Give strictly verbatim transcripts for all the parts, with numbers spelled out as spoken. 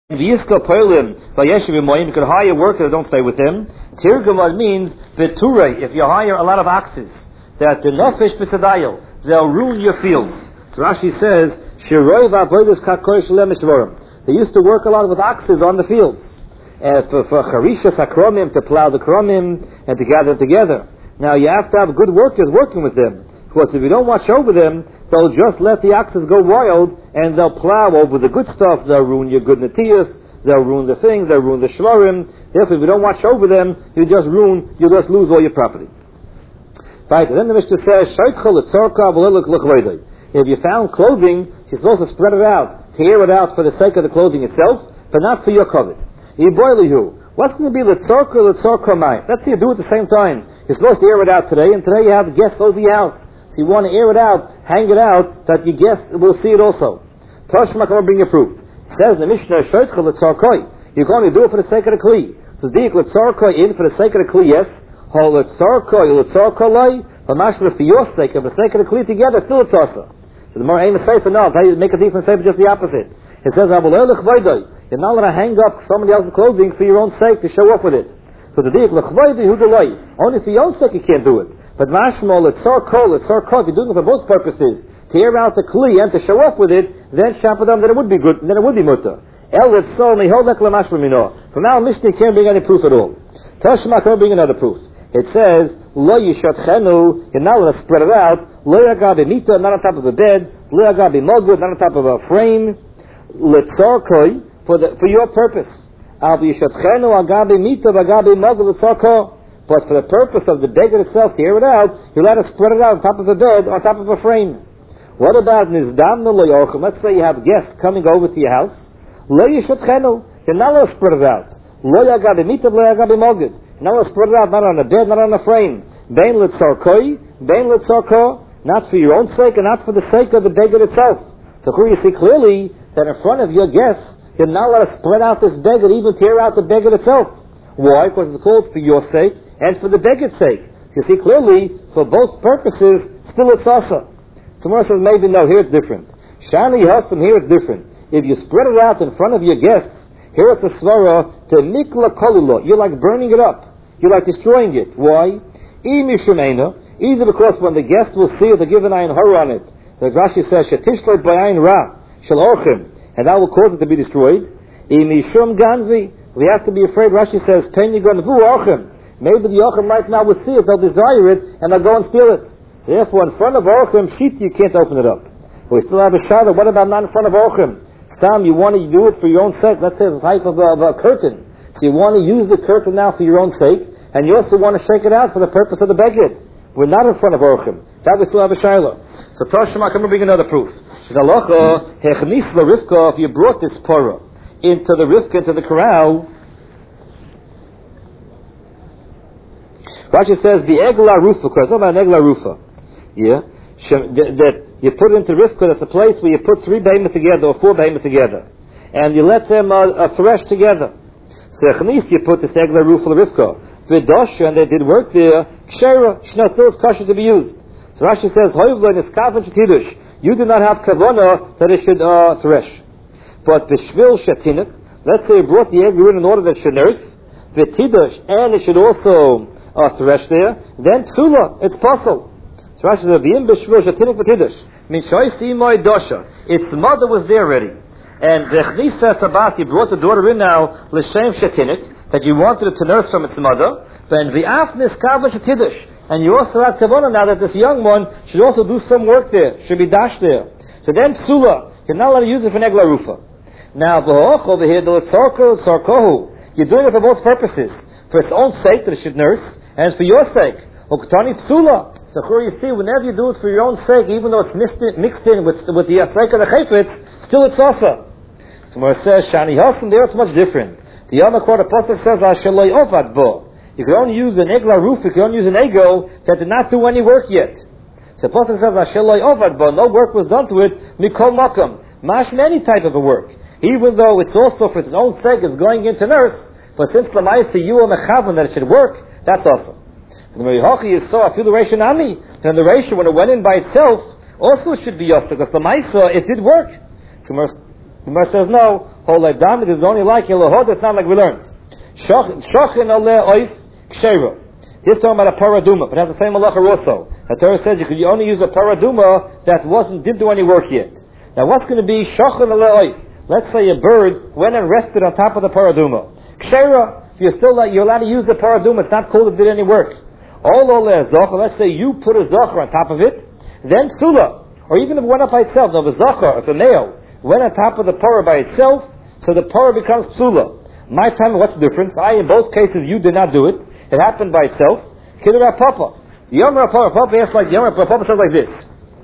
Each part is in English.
V'yiska poilim v'yeshiv imoyim, you can hire workers that don't stay with him. Tirgamad means v'turei, if you hire a lot of oxes, that the nofish b'sadayil, they'll ruin your fields. So Rashi says, shiroi v'avodas kakoi shalem mishvorim. They used to work a lot with oxes on the fields. Uh, for, for charisha sakromim, to plow the kromim, and to gather them together. Now you have to have good workers working with them. Because if you don't watch over them, they'll just let the oxes go wild, and they'll plow over the good stuff. They'll ruin your good natius. They'll ruin the things. They'll ruin the shvarim. Therefore, if you don't watch over them, you just ruin. You just lose all your property. Right. And then the Mishnah says, if you found clothing, you're supposed to spread it out, tear it out for the sake of the clothing itself, but not for your covet. What's going to be l'tzorka l'tzorka mai? Let's say you do it at the same time. You're supposed to air it out today, and today you have guests over your house. So you want to air it out, hang it out, that your guests will see it also. Toshma, come on, bring your proof. It says in the Mishnah, Shoytcha l'tzorkoi. You're going to do it for the sake of the kli. So dik l'tzorkoi in for the sake of the kli, yes. Ho l'tzorkoi l'tzorkoloi, but mashma for your sake, and for the sake of the kli together, still it's also. So the more aim is safe enough, how you make a difference, safe, just the opposite. It says, you're not allowed to hang up somebody else's clothing for your own sake to show off with it. So the dik l'chvoidoi hu delay. Only for your own sake you can't do it. But mashma l'tzorko l'tzorko, if you're doing it for both purposes, to air out the kli and to show off with it, then shapadam, then it would be good, then it would be mutter. El if so, miholek l'mashma mino. From now, Mishnah can't bring any proof at all. Tashma can't bring another proof. It says, lo yishatchenu, you're not allowed to spread it out, lo yagabi mita, not on top of a bed, lo yagabi mogud, not on top of a frame, l'tzorkoi, for the, for your purpose. Al yishatchenu agabi mita, agabi mogud, l'tzorko. But for the purpose of the beggar itself, to air it out, you're allowed to spread it out on top of a bed, on top of a frame. What about nizdamnu lo yorchim? Let's say you have guests coming over to your house. Lo yishatchenu, you're not allowed to spread it out. Lo yagabi mita, lo yagabi mogud. You're not allowed to spread it out, not on a bed, not on a frame. Bein l'tzorkoi, bein l'tzorko, not for your own sake and not for the sake of the beggar itself. So here you see clearly that in front of your guests, you're not allowed to spread out this beggar, even tear out the beggar itself. Why? Because it's called for your sake and for the beggar's sake. So you see clearly, for both purposes, still it's asa. Someone says, maybe no, here it's different. Shani Hasam, here it's different. If you spread it out in front of your guests, here it's a svara to mikla kolula. You're like burning it up. You're like destroying it. Why? Either because when the guests will see it, they give an ayin hara on it. The Rashi says, Shetishlet b'ayin ra, shel orchim, and that will cause it to be destroyed. Imishum ganvi, we have to be afraid. Rashi says, Penny ganvu orchim. Maybe the orchim right now will see it, they'll desire it, and they'll go and steal it. So therefore, in front of orchim, sheet, you can't open it up. But we still have a shadow. What about not in front of orchim? Stam, you want to do it for your own sake. Let's say it's a type of a, of a curtain. So you want to use the curtain now for your own sake, and you also want to shake it out for the purpose of the beged. We're not in front of orchim. That we still have a shiloh. So Toshma, come and bring another proof. Zalocha, hechnis la Rivka, if you brought this porah into the Rivka, into the corral, Rashi says, the egla rufa, because about an egla rufa. Yeah? That you put it into Rivka, that's a place where you put three behemoths together, or four behemoths together. And you let them uh, uh, thresh together. So echnis, you put this egla rufa la Rivka. V'dosha, and they did work there, kshera, shna, still it's kosher to be used. So Rashi says, you do not have kavana that it should uh, thresh. But b'shvil shetinik, let's say you brought the egg in order that it should nurse, v'tidush, and it should also uh, thresh there, then psula, it's possible. So Rashi says, v'im b'shvil shetinik v'tidush, min shoysi moy dosha, its mother was there already. And v'chnis says Tabat, you brought the daughter in now, l'shem shetinik, that you wanted it to nurse from its mother, then v'af niskav shetidush. And you also have kavanah now that this young one should also do some work there, should be dashed there. So then psula, you're not allowed to use it for negla rufa. Now v'hoch over here, the tzorko tzorkohu, you're doing it for both purposes, for its own sake that it should nurse, and it's for your sake. Uktani psula. So here you see, whenever you do it for your own sake, even though it's mixed in, mixed in with, with the sake of the chayfetz, still it's also. So when it says shani hasim, there it's much different. The Yom HaKor, the pasuk says asheloi ovad bo. You can only use an egla roof, you can only use an ego that did not do any work yet. So the pasuk says asheloi ovad bo. No work was done to it. Mikol makam. Mash any type of a work. Even though it's also for its own sake, it's going into nurse. But since the ma'isa you are mechavan that it should work, that's awesome. And the Merihochi is so I feel the ratio nami. Then the ratio when it went in by itself also should be yosef because the ma'isa it did work. So the Gemara says no. Holedam, it is only like Elohod, it's not like we learned. Shochin ole oif kshera. He's talking about a paraduma, but it has the same halacha also. The Torah says you could only use a paraduma that wasn't, didn't do any work yet. Now what's going to be shochin ole oif? Let's say a bird went and rested on top of the paraduma. Kshera, if you're still like, you're allowed to use the paraduma, it's not called it did any work. All ole zocher, let's say you put a zocher on top of it, then psula. Or even if it went up by itself, now the zocher, if a male went on top of the parah by itself, so the parah becomes psula. My time, what's the difference? I, in both cases, you did not do it. It happened by itself. Kiddur Papa. The Yom Papa, Papa asks like, Yom Papa says like this.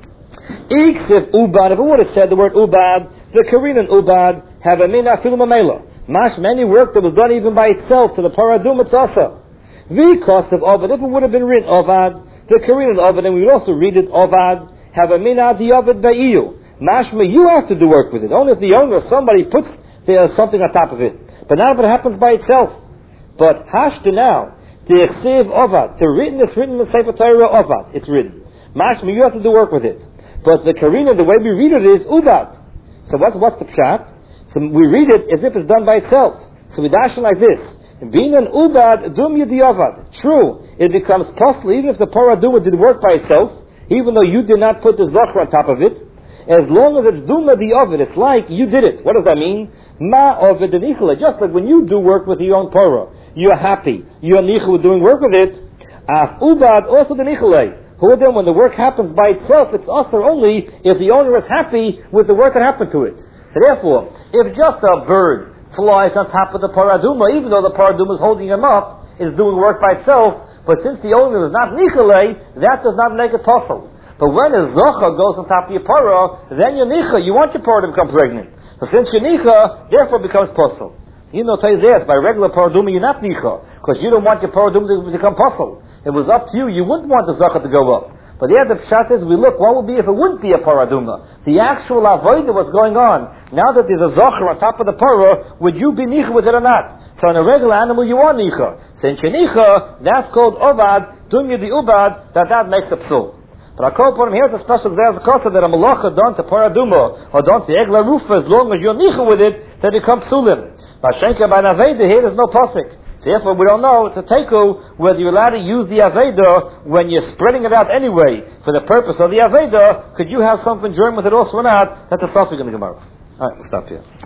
Iksiv ubad, if it would have said the word ubad, the Korean ubad, have a mina filu mamela. Mash, many work that was done even by itself, to the paradum it's also. The cost of ovad, if it would have been written ovad, the Korean ovad, and we would also read it ovad, have a mina di ovad ba'iyu. Mashma, you have to do work with it. Only if the owner or somebody puts there something on top of it. But not if it happens by itself. But hashta now, the echsev ovad, the written, it's written in the Sefer Torah ovad, it's written. Mashma, you have to do work with it. But the Karina, the way we read it is ubad. So what's what's the pshat? So we read it as if it's done by itself. So we dash it like this. Being an ubad, dum yadi ovad. True, it becomes possible even if the paraduma did work by itself, even though you did not put the zocher on top of it. As long as it's duma di ovid, it's like you did it. What does that mean? Ma ovid nichale. Just like when you do work with your own parah, you're happy. You're nichale with doing work with it. Af ubad also the nichale. Who then, when the work happens by itself, it's also only if the owner is happy with the work that happened to it. So therefore, if just a bird flies on top of the paraduma, even though the paraduma is holding him up, is doing work by itself, but since the owner is not nichale, that does not make it possible. But when a zocha goes on top of your parah, then your nicha, you want your parah to become pregnant. So since your nicha, therefore becomes possible. You know, tell you this, by regular paraduma, you're not nicha, because you don't want your paraduma to become possible. It was up to you, you wouldn't want the zocha to go up. But the other pshat is, we look, what would be if it wouldn't be a paraduma? The actual avodah was going on. Now that there's a zocher on top of the parah, would you be nicha with it or not? So in a regular animal, you are nicha. Since you're nicha, that's called ovad, dunya di ubad, that that makes a psul. But I call upon him, here's a special zeh that a malacha done to paraduma, or done to egla rufa, as long as you're nicha with it, they become psulim. But shenka by aveda, here there's no pasuk. Therefore, we don't know, it's a teku, whether you're allowed to use the Aveda when you're spreading it out anyway for the purpose of the Aveda. Could you have something joined with it also or not? That's a suffix in the Gemara. Alright, we'll stop here.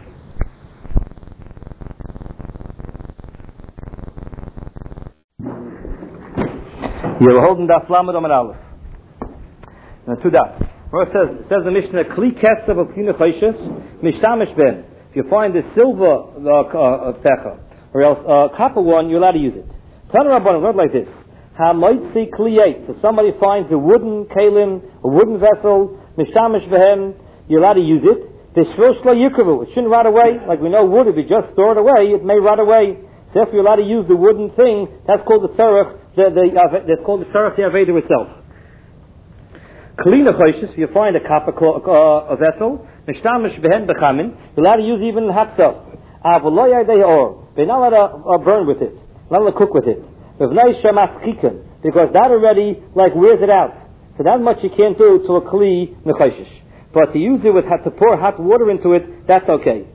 You're holding Daf Lamed Amud Aleph. Now, two dots. Where it says, it says the Mishnah, Kli Ketzav of Kina Chayshes, Mishtamish Ben. If you find the silver uh, techa, or else a uh, copper one, you're allowed to use it. Tana Rabbanan wrote like this: Ha-moitzi kliyet. So somebody finds a wooden kalim, a wooden vessel, mishamish behem, you're allowed to use it. V'shrosh lo yikru. It shouldn't rot away. Like we know wood, if you just store it away, it may rot away. So if you're allowed to use the wooden thing, that's called the tzarech. The, the, uh, that's called the tzarech the aveda itself. Kalina chayshes. If you find a copper uh, a vessel, mishamish behem bechamin, you're allowed to use even hot stuff. Avoloy yadei or. They're not allowed to uh, burn with it, not allowed to cook with it. Because that already, like, wears it out. So that much you can't do to a kli nechoshish. But to use it with, to pour hot water into it, that's okay.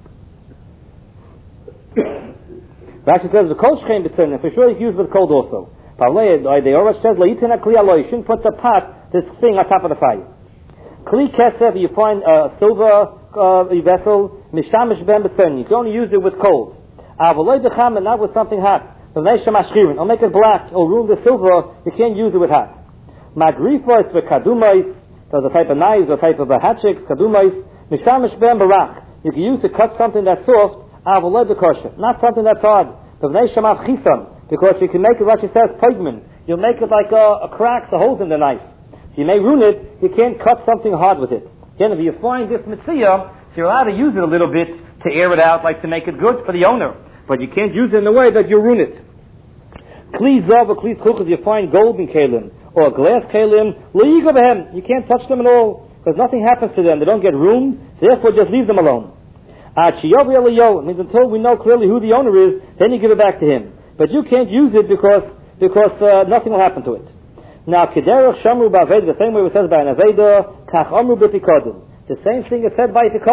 Rashi says, the cold came between for sure you can use it with cold also. The Orah says, you shouldn't put the pot, this thing on top of the fire. Kli kesef, you find a silver uh, vessel, mishamish ben between. You can only use it with cold. Avaloi decham, and not with something hot. I'll make it black, or ruin the silver, you can't use it with hot. Magrifos for kadumais, there's a type of knives, a type of a hatchik, kadumais, mishamish ben barach. You can use to cut something that's soft, avaloi dekosher, not something that's hard. Because you can make it, what she says, pigment. You'll make it like a, a crack, a holes in the knife. So you may ruin it, you can't cut something hard with it. Again, if you find this mitzvah, so you're allowed to use it a little bit to air it out, like to make it good for the owner. But you can't use it in a way that you ruin it. Kli zav or kli tzchuch, if you find golden kalim or glass kalim, lo yigo behem, you can't touch them at all, because nothing happens to them. They don't get ruined, so therefore just leave them alone. Ad shiyovi eliyo, means until we know clearly who the owner is, then you give it back to him. But you can't use it because because uh, nothing will happen to it. Now, kederach shamru ba'aveda, the same way it says by an aveda, kach amru b'pikodim. The same thing is said by Pikodim.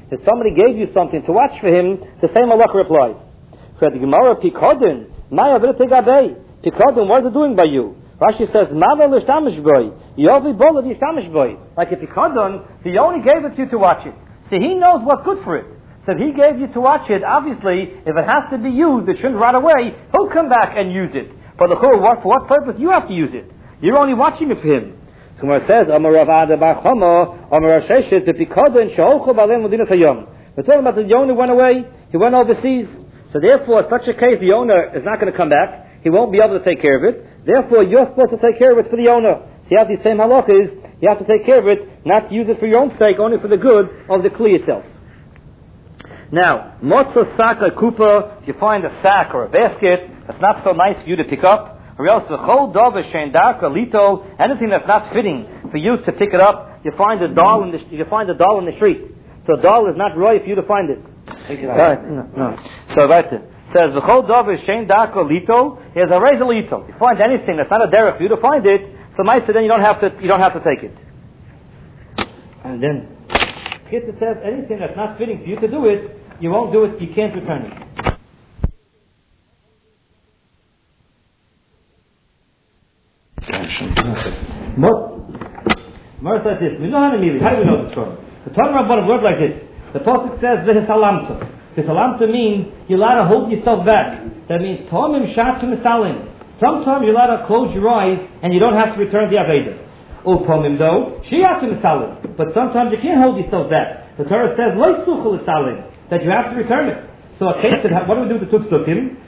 if somebody gave you something to watch for him, the same halacha applies. For the Gemara, Pikodin, Maya V'Tegabei. Pikodin, what is it doing by you? Rashi says, Mava L'Shtamish Boy, Yovi Bola L'Shtamish Boy. Like a Pikodin, he only gave it to you to watch it. So he knows what's good for it. So if he gave you to watch it, obviously, if it has to be used, it shouldn't rot away, he'll come back and use it. For the Chur, what, for what purpose? You have to use it. You're only watching it for him. So when it says, Amar Rav Ada Bar Chomo, Amar Rav Sheshet, the Pikodin, Sheholchu B'Alein Medinat Hayom. We're talking about the owner went away, he went overseas. So therefore, in such a case, the owner is not going to come back. He won't be able to take care of it. Therefore, you're supposed to take care of it for the owner. So you have these same halachas. You have to take care of it, not to use it for your own sake, only for the good of the kli itself. Now, motza saka kupa, if you find a sack or a basket that's not so nice for you to pick up, or else the chol dova shendaka lito, anything that's not fitting for you to pick it up, you find a doll in the you find a doll in the street. So a doll is not right for you to find it. Right? No, no. So right there. Says the chol dova shendaka lito. Here's a razor lito. You find anything that's not a derech for you to find it, so might say then you don't have to you don't have to take it. And then Chitza says anything that's not fitting for you to do it, you won't do it, you can't return it. What? Mara says this, we know how to mean it. How do we know this story? The Torah Rabbanah word like this. The Pasuk says, V'hisalamta. V'hisalamta means you're allowed to hold yourself back. That means, Tomim shatzim misalim. Sometimes you're allowed to close your eyes and you don't have to return the Aveda. Upomim though, shiyatzim misalim. But sometimes you can't hold yourself back. The Torah says, Lo suchul misalim. That you have to return it. So a case that, what do we do with the tuk-tukim?